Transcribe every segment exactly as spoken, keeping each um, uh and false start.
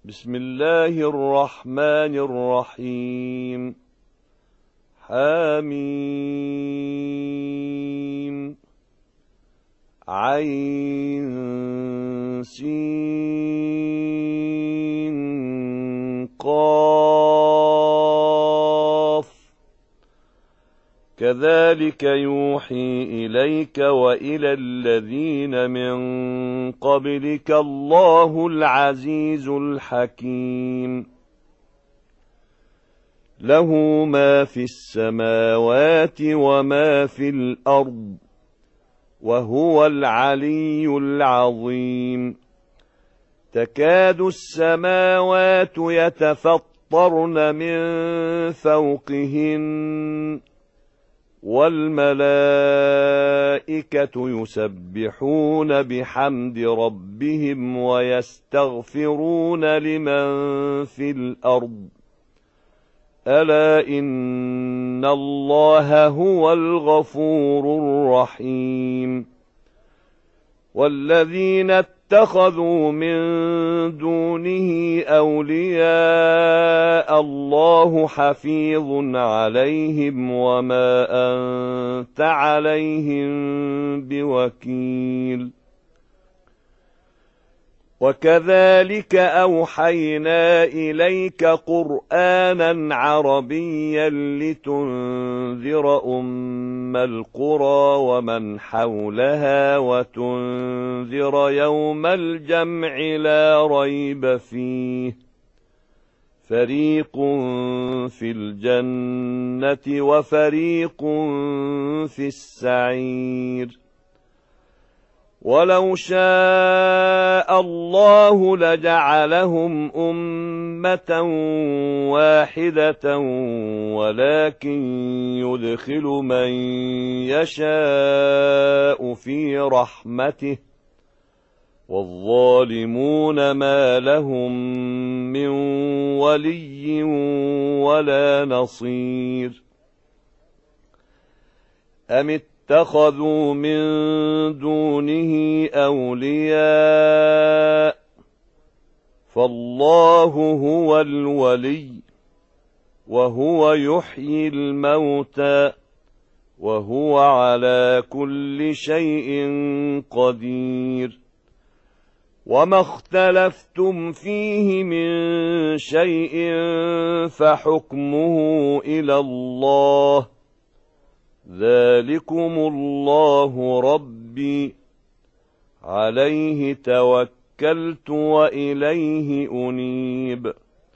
بسم الله الرحمن الرحيم. حميم عين سين قاف كذلك يوحي إليك وإلى الذين من قبلك الله العزيز الحكيم. له ما في السماوات وما في الأرض وهو العلي العظيم. تكاد السماوات يتفطرن من فوقهن والملائكة يسبحون بحمد ربهم ويستغفرون لمن في الأرض ألا إن الله هو الغفور الرحيم. والذين اتخذوا من دونه أولياء الله حفيظ عليهم وما أنت عليهم بوكيل. وكذلك أوحينا إليك قرآنا عربيا لتنذر أم القرى ومن حولها وتنذر يوم الجمع لا ريب فيه فريق في الجنة وفريق في السعير. ولو شاء الله لجعلهم أمة واحدة ولكن يدخل من يشاء في رحمته والظالمون ما لهم من ولي ولا نصير. أم اتخذوا من دونه أولياء فالله هو الولي وهو يحيي الموتى وهو على كل شيء قدير. وما اختلفتم فيه من شيء فحكمه إلى الله ذلكم الله ربي عليه توكلت وإليه أنيب.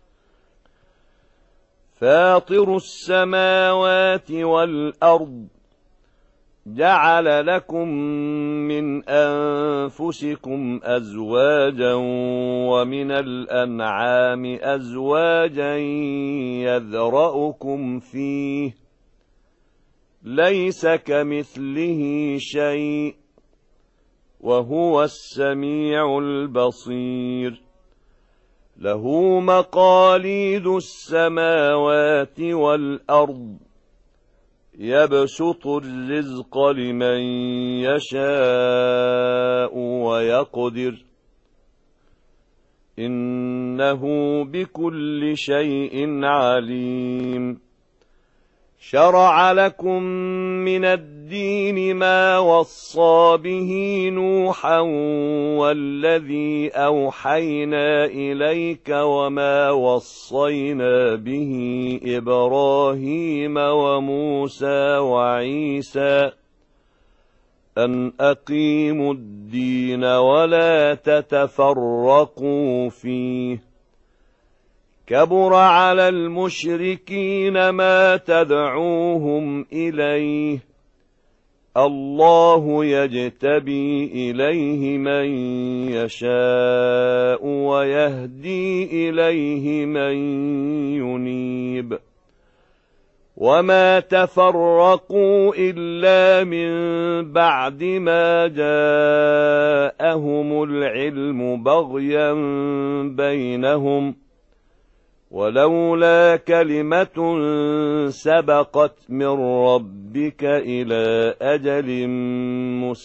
فاطر السماوات والأرض جعل لكم من أنفسكم أزواجا ومن الأنعام أزواجا يذرأكم فيه ليس كمثله شيء وهو السميع البصير. له مقاليد السماوات والأرض يبسط الرزق لمن يشاء ويقدر إنه بكل شيء عليم. شرع لكم من الدين ما وصى به نوحا والذي أوحينا إليك وما وصينا به إبراهيم وموسى وعيسى أن أقيموا الدين ولا تتفرقوا فيه. كبر على المشركين ما تدعوهم إليه الله يجتبي إليه من يشاء ويهدي إليه من ينيب. وما تفرقوا إلا من بعد ما جاءهم العلم بغيا بينهم ولولا كلمة سبقت من ربك إلى أجل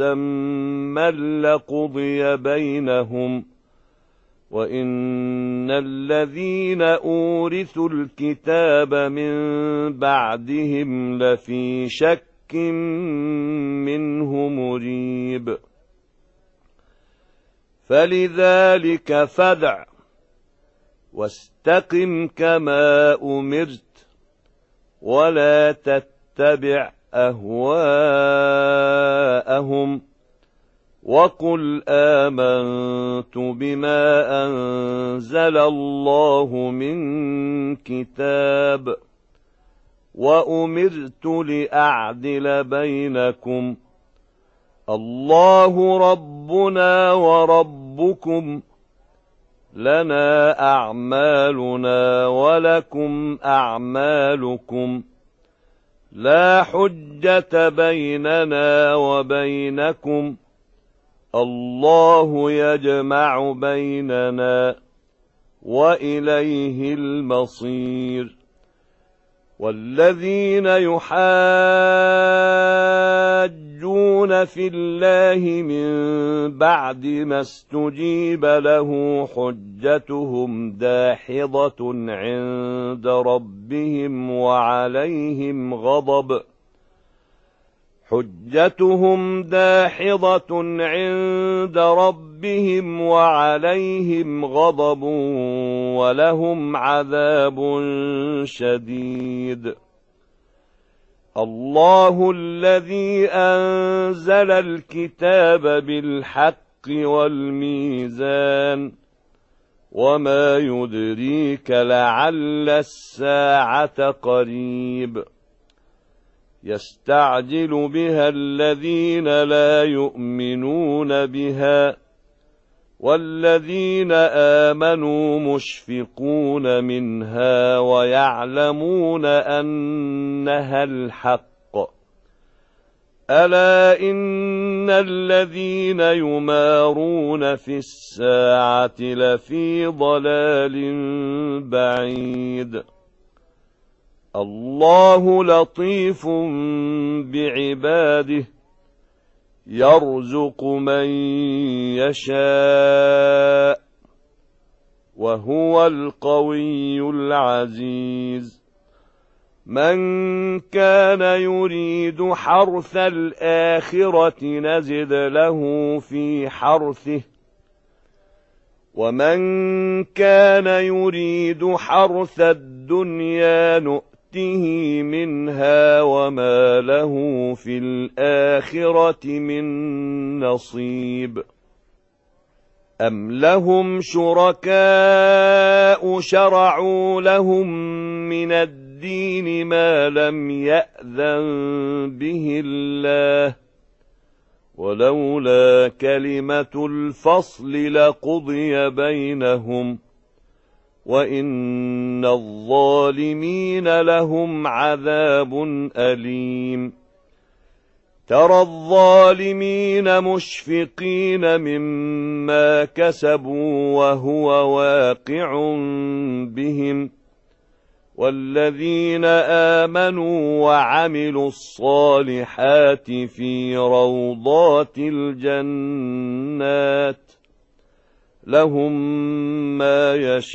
مسمى لقضي بينهم وإن الذين أورثوا الكتاب من بعدهم لفي شك منه مريب. فلذلك فادع واستقم كما أمرت ولا تتبع أهواءهم وقل آمنت بما أنزل الله من كتاب وأمرت لأعدل بينكم الله ربنا وربكم لنا أعمالنا ولكم أعمالكم لا حجة بيننا وبينكم الله يجمع بيننا وإليه المصير. والذين يحاجون في الله من بعد ما استجيب له حجتهم داحضة عند ربهم وعليهم غضب حجتهم داحضة عند ربهم وعليهم غضب ولهم عذاب شديد. الله الذي أنزل الكتاب بالحق والميزان وما يدريك لعل الساعة قريب. يستعجل بها الذين لا يؤمنون بها والذين آمنوا مشفقون منها ويعلمون أنها الحق. ألا إن الذين يمارون في الساعة لفي ضلال بعيد. الله لطيف بعباده يرزق من يشاء وهو القوي العزيز. من كان يريد حرث الآخرة نزد له في حرثه ومن كان يريد حرث الدنيا نؤته منها وما له في الآخرة من نصيب. أم لهم شركاء شرعوا لهم من الدين ما لم يأذن به الله ولولا كلمة الفصل لقضي بينهم وإن الظالمين لهم عذاب أليم. ترى الظالمين مشفقين مما كسبوا وهو واقع بهم والذين آمنوا وعملوا الصالحات في روضات الجنات لهم ما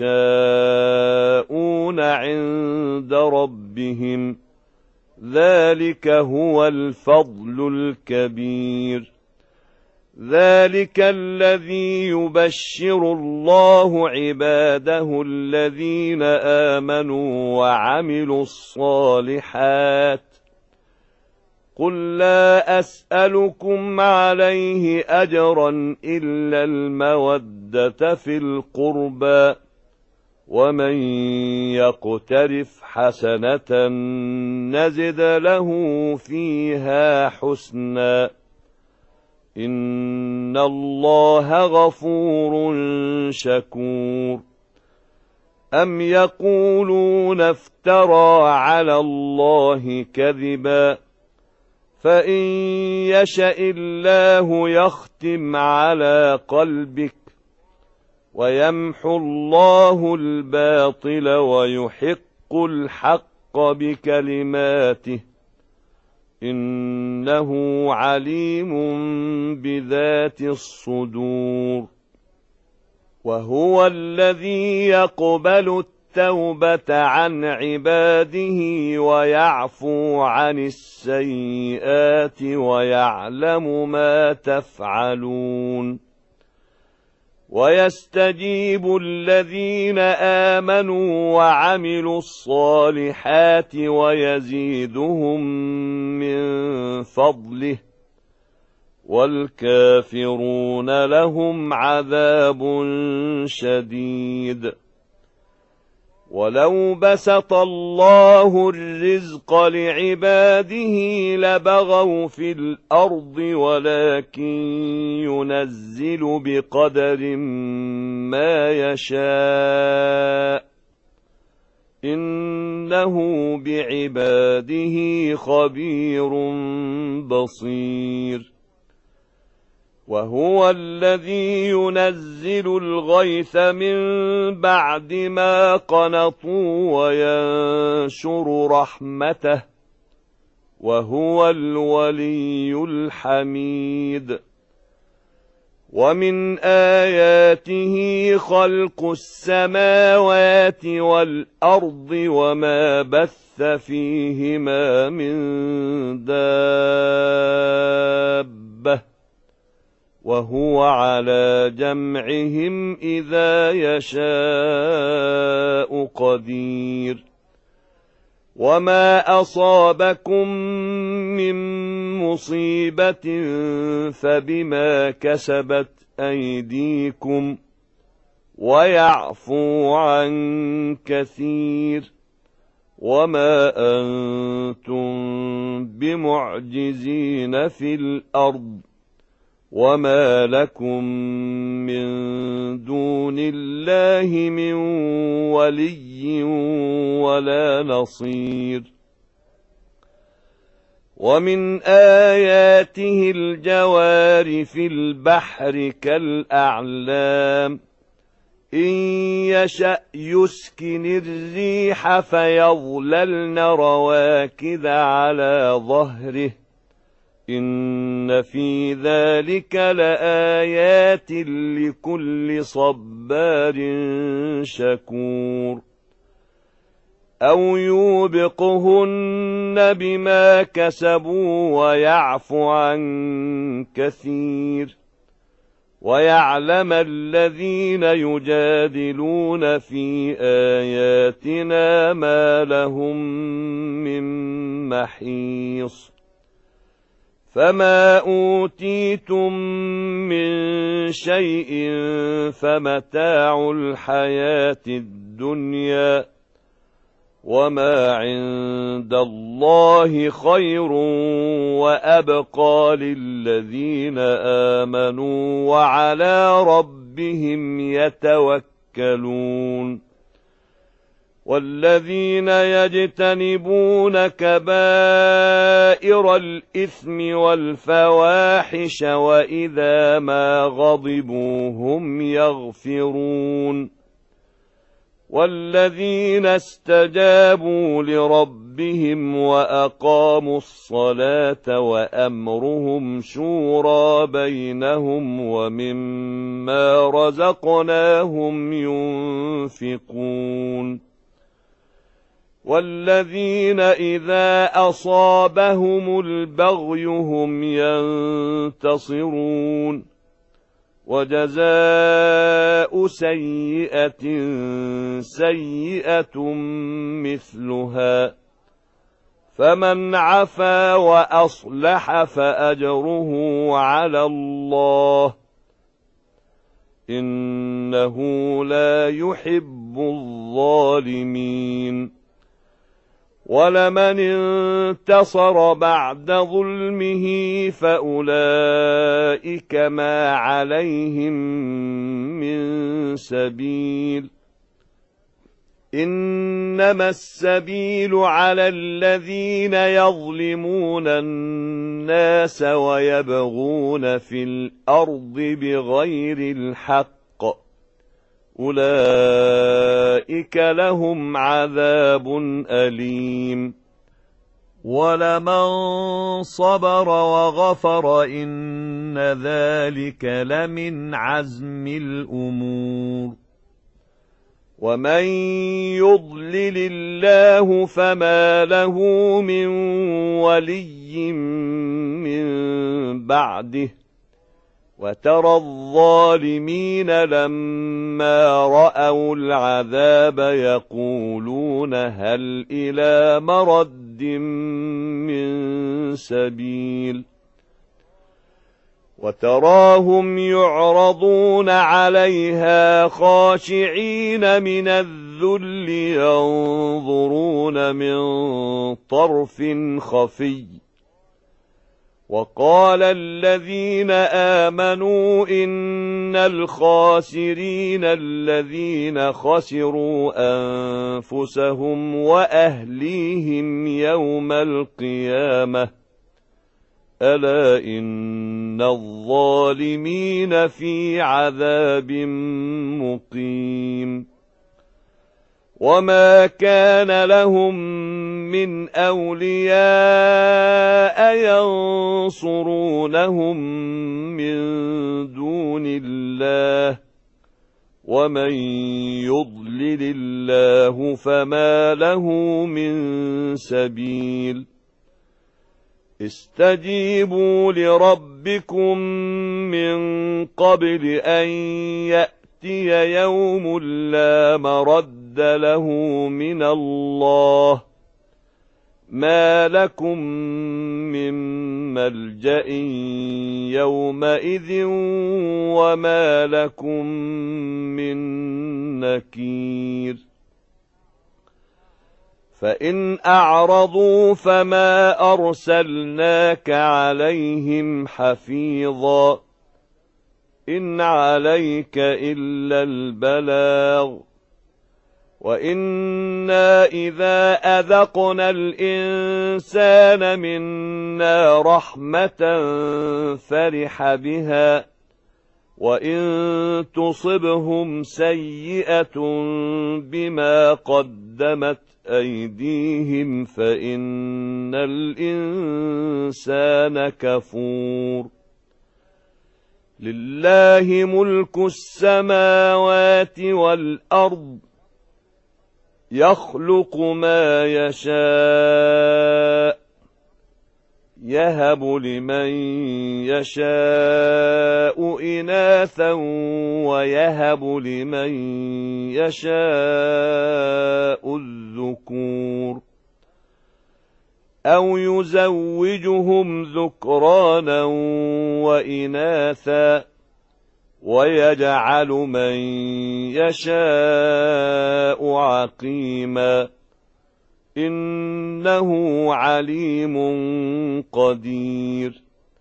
يشاءون عند ربهم ذلك هو الفضل الكبير. ذلك الذي يبشر الله عباده الذين آمنوا وعملوا الصالحات قل لا أسألكم عليه أجرا إلا المودة في القربى ومن يقترف حسنة نزد له فيها حسنا إن الله غفور شكور. أم يقولون افترى على الله كذبا فإن يشأ الله يختم على قلبك ويمحو الله الباطل ويحق الحق بكلماته إنه عليم بذات الصدور. وهو الذي يقبل التوبة عن عباده ويعفو عن السيئات ويعلم ما تفعلون ويستجيب الذين آمنوا وعملوا الصالحات ويزيدهم من فضله والكافرون لهم عذاب شديد. ولو بسط الله الرزق لعباده لبغوا في الأرض ولكن ينزل بقدر ما يشاء إنه بعباده خبير بصير. وهو الذي ينزل الغيث من بعد ما قنطوا وينشر رحمته وهو الولي الحميد. ومن آياته خلق السماوات والأرض وما بث فيهما من دابة وهو على جمعهم إذا يشاء قدير. وما أصابكم من مصيبة فبما كسبت أيديكم ويعفو عن كثير وما أنتم بمعجزين في الأرض وما لكم من دون الله من ولي ولا نصير. ومن آياته الجوار في البحر كالأعلام إن يشأ يسكن الريح فيظللن رواكد على ظهره إن في ذلك لآيات لكل صبار شكور. أو يوبقهن بما كسبوا ويعفو عن كثير ويعلم الذين يجادلون في آياتنا ما لهم من محيص. فما أوتيتم من شيء فمتاع الحياة الدنيا وما عند الله خير وأبقى للذين آمنوا وعلى ربهم يتوكلون. والذين يجتنبون كبائر الإثم والفواحش وإذا ما غضبوا هم يغفرون. والذين استجابوا لربهم وأقاموا الصلاة وأمرهم شورى بينهم ومما رزقناهم ينفقون. والذين إذا أصابهم البغي هم ينتصرون. وجزاء سيئة سيئة مثلها فمن عفا وأصلح فأجره على الله إنه لا يحب الظالمين. ولمن انتصر بعد ظلمه فأولئك ما عليهم من سبيل إنما السبيل على الذين يظلمون الناس ويبغون في الأرض بغير الحق أولئك لهم عذاب أليم. وَلَمَن صَبَرَ وَغَفَرَ إِنَّ ذَلِكَ لَمِنْ عَزْمِ الْأُمُورِ وَمَن يُضْلِلِ اللَّهُ فَمَا لَهُ مِن وَلِيٍّ مِّن بَعْدِهِ وَتَرَى الظَّالِمِينَ لَمَّا رَأَوُا الْعَذَابَ يَقُولُونَ هَلْ إِلَىٰ مَرَدٍّ مِّن سَبِيلٍ وَتَرَاهُمْ يُعْرَضُونَ عَلَيْهَا خَاشِعِينَ مِنَ الذُّلِّ يَنظُرُونَ مِن طَرْفٍ خَفِيٍّ وَقَالَ الَّذِينَ آمَنُوا إِنَّ الْخَاسِرِينَ الَّذِينَ خَسِرُوا أَنفُسَهُمْ وَأَهْلِيهِمْ يَوْمَ الْقِيَامَةِ أَلَا إِنَّ الظَّالِمِينَ فِي عَذَابٍ مُّقِيمٍ وَمَا كَانَ لَهُم مِّنْ أَوْلِيَاءَ يَنصُرُونَهُم مِّن دُونِ اللَّهِ وَمَن يُضْلِلِ اللَّهُ فَمَا لَهُ مِن سَبِيلٍ اسْتَجِيبُوا لِرَبِّكُم مِّن قَبْلِ أَن يَأْتِيَ يَوْمٌ لَّا مَرَدَّ لَهُ مِنَ اللَّهِ مَا لَكُم مِّن مَّلْجَإٍ يَوْمَئِذٍ وَمَا لَكُم مِّن نَّكِيرٍ فَإِنْ أَعْرَضُوا فَمَا أَرْسَلْنَاكَ عَلَيْهِمْ حَفِيظًا إِنْ عَلَيْكَ إِلَّا الْبَلَاغُ وَإِنَّا إِذَا أَذَقْنَا الْإِنسَانَ مِنَّا رَحْمَةً فَرِحَ بِهَا وَإِن تُصِبْهُمْ سَيِّئَةٌ بِمَا قَدَّمَتْ أَيْدِيهِمْ فَإِنَّ الْإِنسَانَ كَفُورٌ لِلَّهِ مُلْكُ السَّمَاوَاتِ وَالْأَرْضِ يَخْلُقُ مَا يَشَاءُ يَهَبُ لِمَن يَشَاءُ إِنَاثًا وَيَهَبُ لِمَن يَشَاءُ الذُّكُورَ أَوْ يُزَوِّجُهُمْ ذُكْرَانًا وَإِنَاثًا وَيَجْعَلُ مَن يَشَاءُ عَقِيمًا إِنَّهُ عَلِيمٌ قَدِيرٌ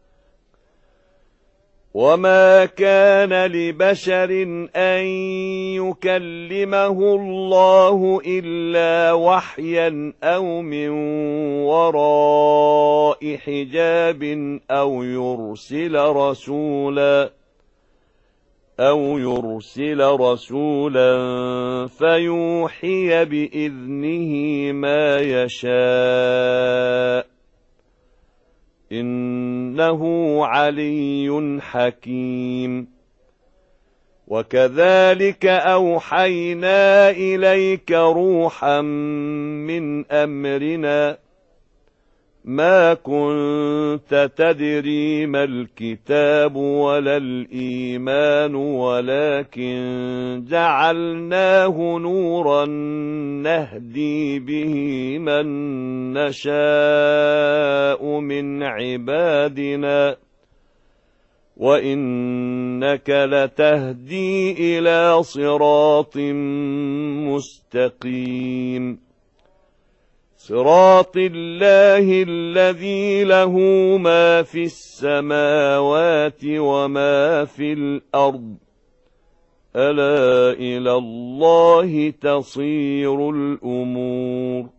وَمَا كَانَ لِبَشَرٍ أَن يُكَلِّمَهُ اللَّهُ إِلَّا وَحْيًا أَوْ مِن وَرَاءِ حِجَابٍ أَوْ يُرْسِلَ رَسُولًا أَوْ يُرْسِلَ رَسُولًا فَيُوحِيَ بِإِذْنِهِ مَا يَشَاءُ إِنَّهُ عَلِيٌّ حَكِيمٌ وَكَذَلِكَ أَوْحَيْنَا إِلَيْكَ رُوحًا مِّنْ أَمْرِنَا مَا كُنتَ تَدْرِي مَا الْكِتَابُ وَلَا الْإِيمَانُ وَلَكِن جَعَلْنَاهُ نُورًا نَّهْدِي بِهِ مَن نَّشَاءُ مِنْ عِبَادِنَا وَإِنَّكَ لَتَهْدِي إِلَىٰ صِرَاطٍ مُّسْتَقِيمٍ صراط الله الذي له ما في السماوات وما في الأرض ألا إلى الله تصير الأمور